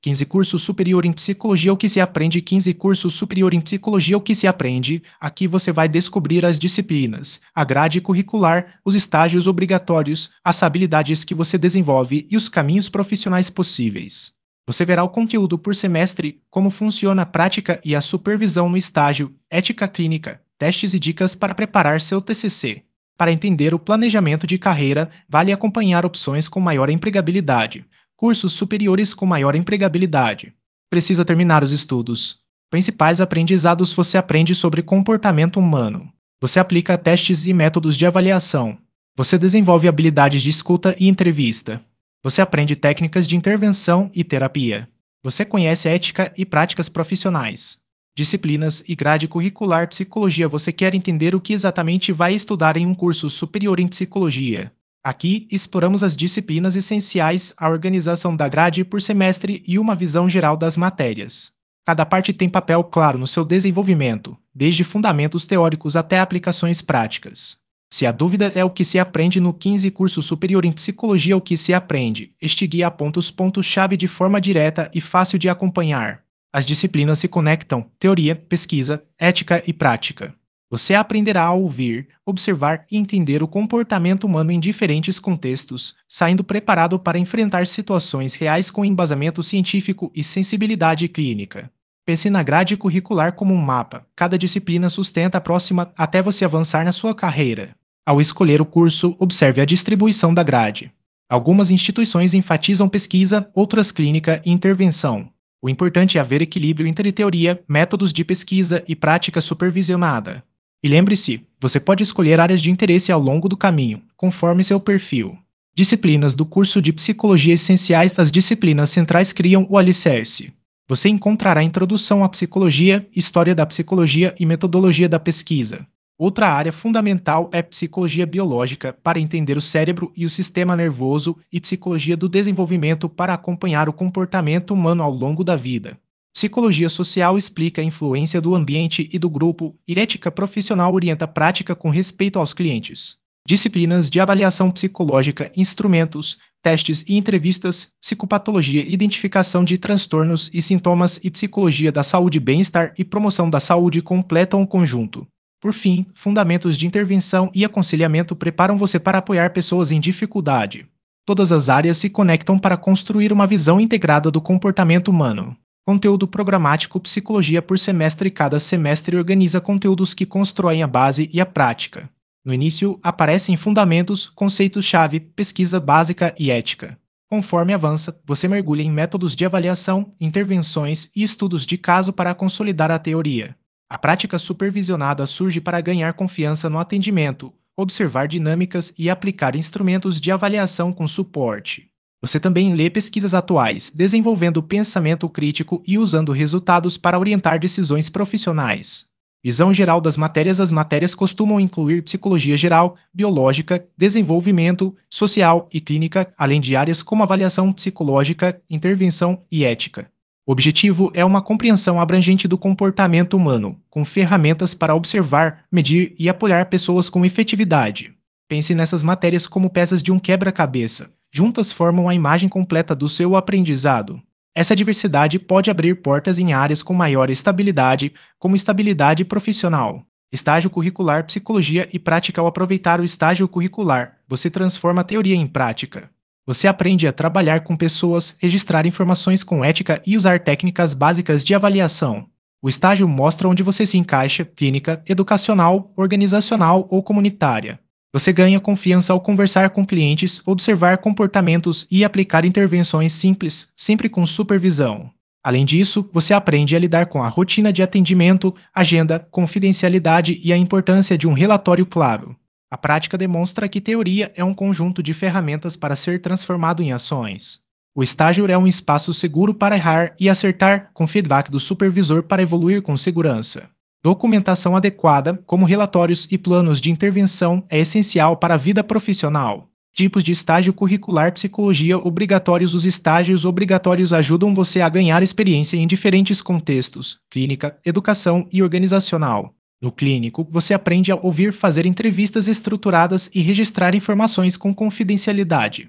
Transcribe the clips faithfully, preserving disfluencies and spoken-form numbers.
quinze Curso Superior em Psicologia, o que se aprende. quinze Curso Superior em Psicologia, o que se aprende. Aqui você vai descobrir as disciplinas, a grade curricular, os estágios obrigatórios, as habilidades que você desenvolve e os caminhos profissionais possíveis. Você verá o conteúdo por semestre, como funciona a prática e a supervisão no estágio, ética clínica, testes e dicas para preparar seu T C C. Para entender o planejamento de carreira, vale acompanhar opções com maior empregabilidade. Cursos superiores com maior empregabilidade. Precisa terminar os estudos. Principais aprendizados: você aprende sobre comportamento humano. Você aplica testes e métodos de avaliação. Você desenvolve habilidades de escuta e entrevista. Você aprende técnicas de intervenção e terapia. Você conhece ética e práticas profissionais. Disciplinas e grade curricular. Psicologia. Você quer entender o que exatamente vai estudar em um curso superior em psicologia. Aqui, exploramos as disciplinas essenciais, a organização da grade por semestre e uma visão geral das matérias. Cada parte tem papel claro no seu desenvolvimento, desde fundamentos teóricos até aplicações práticas. Se a dúvida é o que se aprende no quinze Curso Superior em Psicologia, o que se aprende, este guia aponta os pontos-chave de forma direta e fácil de acompanhar. As disciplinas se conectam: teoria, pesquisa, ética e prática. Você aprenderá a ouvir, observar e entender o comportamento humano em diferentes contextos, saindo preparado para enfrentar situações reais com embasamento científico e sensibilidade clínica. Pense na grade curricular como um mapa. Cada disciplina sustenta a próxima até você avançar na sua carreira. Ao escolher o curso, observe a distribuição da grade. Algumas instituições enfatizam pesquisa, outras clínica e intervenção. O importante é haver equilíbrio entre teoria, métodos de pesquisa e prática supervisionada. E lembre-se, você pode escolher áreas de interesse ao longo do caminho, conforme seu perfil. Disciplinas do curso de Psicologia essenciais. As disciplinas centrais criam o alicerce. Você encontrará Introdução à Psicologia, História da Psicologia e Metodologia da Pesquisa. Outra área fundamental é Psicologia Biológica, para entender o cérebro e o sistema nervoso, e Psicologia do Desenvolvimento, para acompanhar o comportamento humano ao longo da vida. Psicologia Social explica a influência do ambiente e do grupo, e Ética Profissional orienta a prática com respeito aos clientes. Disciplinas de Avaliação Psicológica, Instrumentos, Testes e Entrevistas, Psicopatologia, Identificação de Transtornos e Sintomas e Psicologia da Saúde, Bem-Estar e Promoção da Saúde completam o conjunto. Por fim, Fundamentos de Intervenção e Aconselhamento preparam você para apoiar pessoas em dificuldade. Todas as áreas se conectam para construir uma visão integrada do comportamento humano. Conteúdo programático: Psicologia por semestre. Cada semestre organiza conteúdos que constroem a base e a prática. No início, aparecem fundamentos, conceitos-chave, pesquisa básica e ética. Conforme avança, você mergulha em métodos de avaliação, intervenções e estudos de caso para consolidar a teoria. A prática supervisionada surge para ganhar confiança no atendimento, observar dinâmicas e aplicar instrumentos de avaliação com suporte. Você também lê pesquisas atuais, desenvolvendo pensamento crítico e usando resultados para orientar decisões profissionais. Visão geral das matérias: as matérias costumam incluir psicologia geral, biológica, desenvolvimento, social e clínica, além de áreas como avaliação psicológica, intervenção e ética. O objetivo é uma compreensão abrangente do comportamento humano, com ferramentas para observar, medir e apoiar pessoas com efetividade. Pense nessas matérias como peças de um quebra-cabeça. Juntas formam a imagem completa do seu aprendizado. Essa diversidade pode abrir portas em áreas com maior estabilidade, como estabilidade profissional. Estágio curricular: Psicologia e prática. Ao aproveitar o estágio curricular, você transforma a teoria em prática. Você aprende a trabalhar com pessoas, registrar informações com ética e usar técnicas básicas de avaliação. O estágio mostra onde você se encaixa: clínica, educacional, organizacional ou comunitária. Você ganha confiança ao conversar com clientes, observar comportamentos e aplicar intervenções simples, sempre com supervisão. Além disso, você aprende a lidar com a rotina de atendimento, agenda, confidencialidade e a importância de um relatório claro. A prática demonstra que teoria é um conjunto de ferramentas para ser transformado em ações. O estágio é um espaço seguro para errar e acertar, com feedback do supervisor para evoluir com segurança. Documentação adequada, como relatórios e planos de intervenção, é essencial para a vida profissional. Tipos de estágio curricular: Psicologia obrigatórios. Os estágios obrigatórios ajudam você a ganhar experiência em diferentes contextos: clínica, educação e organizacional. No clínico, você aprende a ouvir, fazer entrevistas estruturadas e registrar informações com confidencialidade.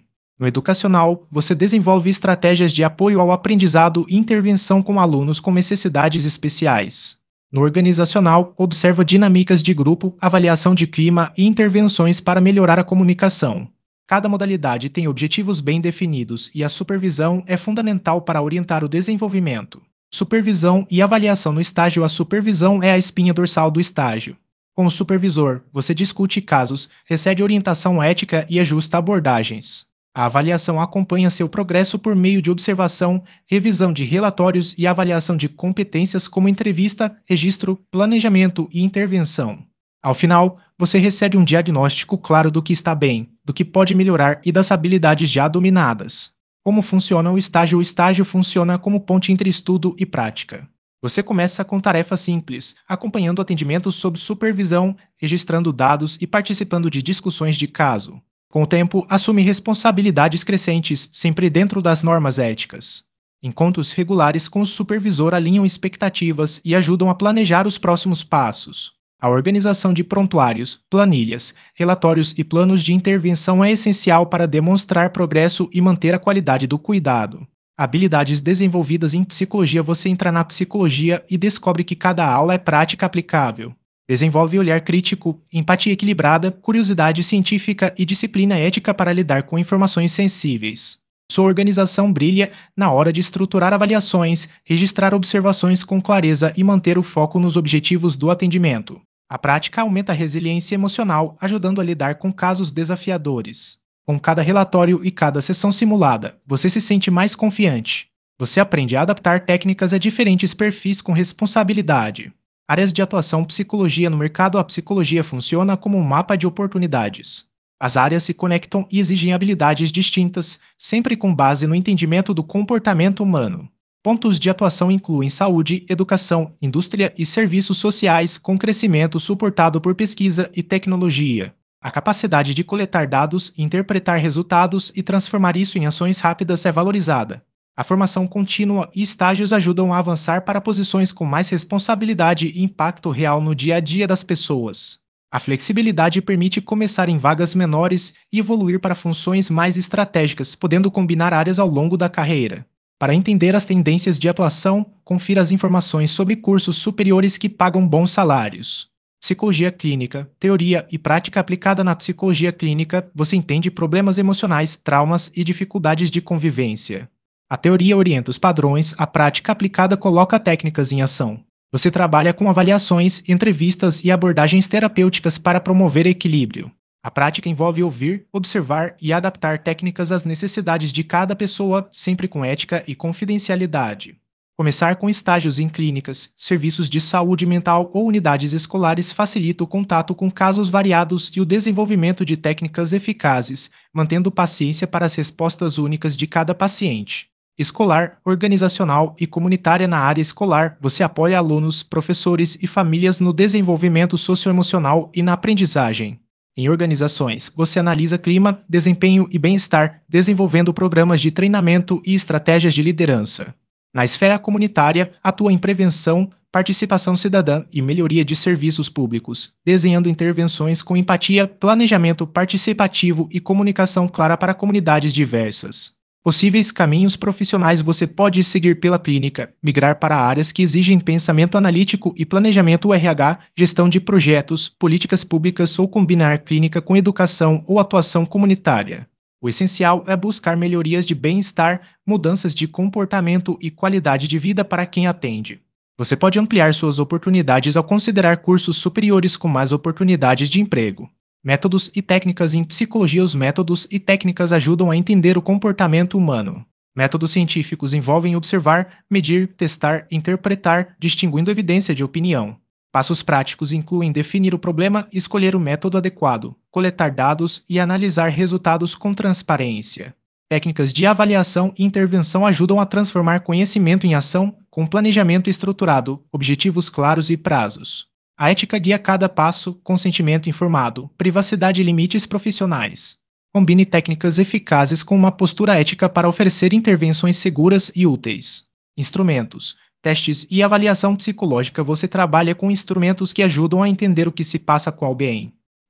No educacional, você desenvolve estratégias de apoio ao aprendizado e intervenção com alunos com necessidades especiais. No organizacional, observa dinâmicas de grupo, avaliação de clima e intervenções para melhorar a comunicação. Cada modalidade tem objetivos bem definidos e a supervisão é fundamental para orientar o desenvolvimento. Supervisão e avaliação no estágio. A supervisão é a espinha dorsal do estágio. Com o supervisor, você discute casos, recebe orientação ética e ajusta abordagens. A avaliação acompanha seu progresso por meio de observação, revisão de relatórios e avaliação de competências como entrevista, registro, planejamento e intervenção. Ao final, você recebe um diagnóstico claro do que está bem, do que pode melhorar e das habilidades já dominadas. Como funciona o estágio? O estágio funciona como ponte entre estudo e prática. Você começa com tarefas simples, acompanhando atendimentos sob supervisão, registrando dados e participando de discussões de caso. Com o tempo, assume responsabilidades crescentes, sempre dentro das normas éticas. Encontros regulares com o supervisor alinham expectativas e ajudam a planejar os próximos passos. A organização de prontuários, planilhas, relatórios e planos de intervenção é essencial para demonstrar progresso e manter a qualidade do cuidado. Habilidades desenvolvidas em psicologia. Você entra na psicologia e descobre que cada aula é prática aplicável. Desenvolve olhar crítico, empatia equilibrada, curiosidade científica e disciplina ética para lidar com informações sensíveis. Sua organização brilha na hora de estruturar avaliações, registrar observações com clareza e manter o foco nos objetivos do atendimento. A prática aumenta a resiliência emocional, ajudando a lidar com casos desafiadores. Com cada relatório e cada sessão simulada, você se sente mais confiante. Você aprende a adaptar técnicas a diferentes perfis com responsabilidade. Áreas de atuação. Psicologia no mercado. A psicologia funciona como um mapa de oportunidades. As áreas se conectam e exigem habilidades distintas, sempre com base no entendimento do comportamento humano. Pontos de atuação incluem saúde, educação, indústria e serviços sociais, com crescimento suportado por pesquisa e tecnologia. A capacidade de coletar dados, interpretar resultados e transformar isso em ações rápidas é valorizada. A formação contínua e estágios ajudam a avançar para posições com mais responsabilidade e impacto real no dia a dia das pessoas. A flexibilidade permite começar em vagas menores e evoluir para funções mais estratégicas, podendo combinar áreas ao longo da carreira. Para entender as tendências de atuação, confira as informações sobre cursos superiores que pagam bons salários. Psicologia clínica, teoria e prática aplicada. Na psicologia clínica, você entende problemas emocionais, traumas e dificuldades de convivência. A teoria orienta os padrões, a prática aplicada coloca técnicas em ação. Você trabalha com avaliações, entrevistas e abordagens terapêuticas para promover equilíbrio. A prática envolve ouvir, observar e adaptar técnicas às necessidades de cada pessoa, sempre com ética e confidencialidade. Começar com estágios em clínicas, serviços de saúde mental ou unidades escolares facilita o contato com casos variados e o desenvolvimento de técnicas eficazes, mantendo paciência para as respostas únicas de cada paciente. Escolar, organizacional e comunitária. Na área escolar, você apoia alunos, professores e famílias no desenvolvimento socioemocional e na aprendizagem. Em organizações, você analisa clima, desempenho e bem-estar, desenvolvendo programas de treinamento e estratégias de liderança. Na esfera comunitária, atua em prevenção, participação cidadã e melhoria de serviços públicos, desenhando intervenções com empatia, planejamento participativo e comunicação clara para comunidades diversas. Possíveis caminhos profissionais. Você pode seguir pela clínica, migrar para áreas que exigem pensamento analítico e planejamento R H, gestão de projetos, políticas públicas ou combinar clínica com educação ou atuação comunitária. O essencial é buscar melhorias de bem-estar, mudanças de comportamento e qualidade de vida para quem atende. Você pode ampliar suas oportunidades ao considerar cursos superiores com mais oportunidades de emprego. Métodos e técnicas em psicologia. Os métodos e técnicas ajudam a entender o comportamento humano. Métodos científicos envolvem observar, medir, testar, interpretar, distinguindo evidência de opinião. Passos práticos incluem definir o problema, escolher o método adequado, coletar dados e analisar resultados com transparência. Técnicas de avaliação e intervenção ajudam a transformar conhecimento em ação, com planejamento estruturado, objetivos claros e prazos. A ética guia cada passo, consentimento informado, privacidade e limites profissionais. Combine técnicas eficazes com uma postura ética para oferecer intervenções seguras e úteis. Instrumentos, testes e avaliação psicológica. Você trabalha com instrumentos que ajudam a entender o que se passa com alguém.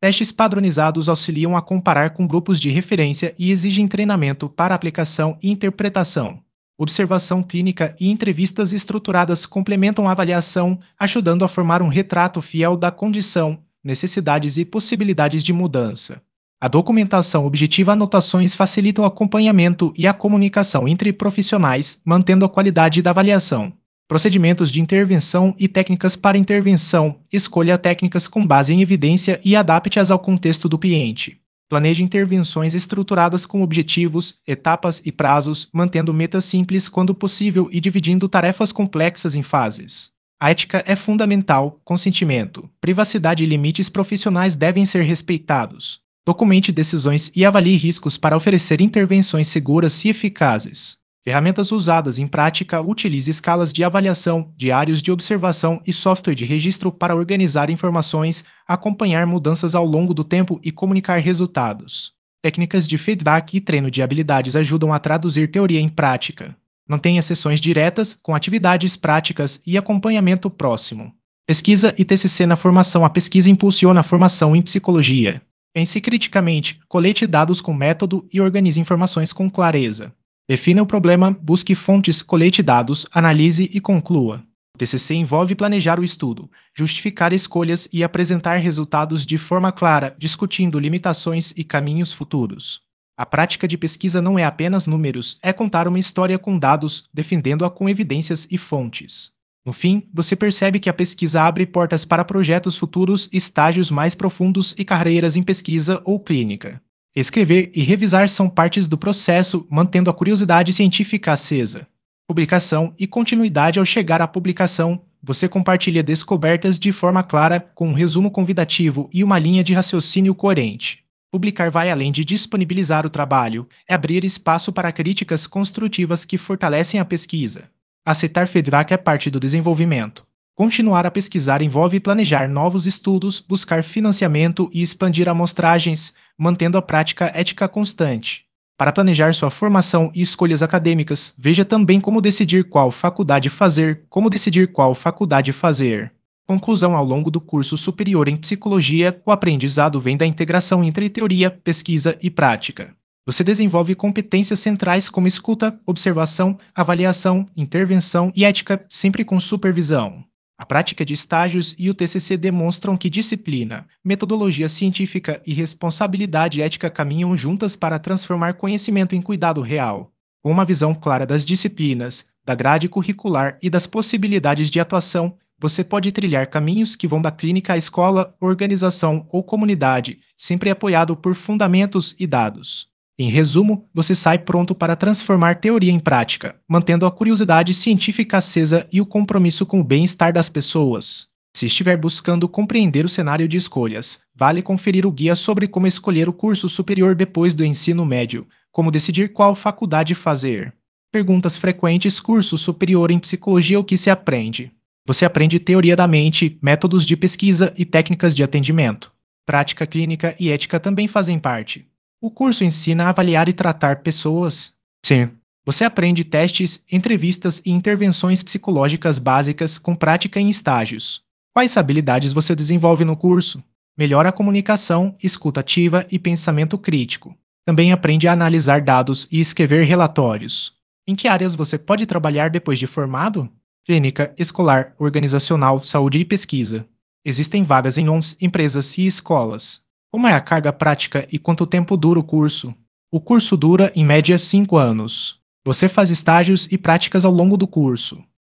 Testes padronizados auxiliam a comparar com grupos de referência e exigem treinamento para aplicação e interpretação. Observação clínica e entrevistas estruturadas complementam a avaliação, ajudando a formar um retrato fiel da condição, necessidades e possibilidades de mudança. A documentação objetiva e anotações facilitam o acompanhamento e a comunicação entre profissionais, mantendo a qualidade da avaliação. Procedimentos de intervenção e técnicas para intervenção. Escolha técnicas com base em evidência e adapte-as ao contexto do cliente. Planeje intervenções estruturadas com objetivos, etapas e prazos, mantendo metas simples quando possível e dividindo tarefas complexas em fases. A ética é fundamental. Consentimento, privacidade e limites profissionais devem ser respeitados. Documente decisões e avalie riscos para oferecer intervenções seguras e eficazes. Ferramentas usadas em prática. Utilize escalas de avaliação, diários de observação e software de registro para organizar informações, acompanhar mudanças ao longo do tempo e comunicar resultados. Técnicas de feedback e treino de habilidades ajudam a traduzir teoria em prática. Mantenha sessões diretas, com atividades práticas e acompanhamento próximo. Pesquisa e T C C na formação. A pesquisa impulsiona a formação em psicologia. Pense criticamente, colete dados com método e organize informações com clareza. Defina o problema, busque fontes, colete dados, analise e conclua. O T C C envolve planejar o estudo, justificar escolhas e apresentar resultados de forma clara, discutindo limitações e caminhos futuros. A prática de pesquisa não é apenas números, é contar uma história com dados, defendendo-a com evidências e fontes. No fim, você percebe que a pesquisa abre portas para projetos futuros, estágios mais profundos e carreiras em pesquisa ou clínica. Escrever e revisar são partes do processo, mantendo a curiosidade científica acesa. Publicação e continuidade. Ao chegar à publicação, você compartilha descobertas de forma clara, com um resumo convidativo e uma linha de raciocínio coerente. Publicar vai além de disponibilizar o trabalho, é abrir espaço para críticas construtivas que fortalecem a pesquisa. Aceitar feedback é parte do desenvolvimento. Continuar a pesquisar envolve planejar novos estudos, buscar financiamento e expandir amostragens, mantendo a prática ética constante. Para planejar sua formação e escolhas acadêmicas, veja também como decidir qual faculdade fazer, como decidir qual faculdade fazer. Conclusão. Ao longo do curso superior em psicologia, o aprendizado vem da integração entre teoria, pesquisa e prática. Você desenvolve competências centrais como escuta, observação, avaliação, intervenção e ética, sempre com supervisão. A prática de estágios e o T C C demonstram que disciplina, metodologia científica e responsabilidade ética caminham juntas para transformar conhecimento em cuidado real. Com uma visão clara das disciplinas, da grade curricular e das possibilidades de atuação, você pode trilhar caminhos que vão da clínica à escola, organização ou comunidade, sempre apoiado por fundamentos e dados. Em resumo, você sai pronto para transformar teoria em prática, mantendo a curiosidade científica acesa e o compromisso com o bem-estar das pessoas. Se estiver buscando compreender o cenário de escolhas, vale conferir o guia sobre como escolher o curso superior depois do ensino médio, como decidir qual faculdade fazer. Perguntas frequentes. Curso superior em psicologia. O que se aprende? Você aprende teoria da mente, métodos de pesquisa e técnicas de atendimento. Prática clínica e ética também fazem parte. O curso ensina a avaliar e tratar pessoas? Sim. Você aprende testes, entrevistas e intervenções psicológicas básicas com prática em estágios. Quais habilidades você desenvolve no curso? Melhora a comunicação, escuta ativa e pensamento crítico. Também aprende a analisar dados e escrever relatórios. Em que áreas você pode trabalhar depois de formado? Clínica, escolar, organizacional, saúde e pesquisa. Existem vagas em O N Gs, empresas e escolas. Como é a carga prática e quanto tempo dura o curso? O curso dura, em média, cinco anos. Você faz estágios e práticas ao longo do curso.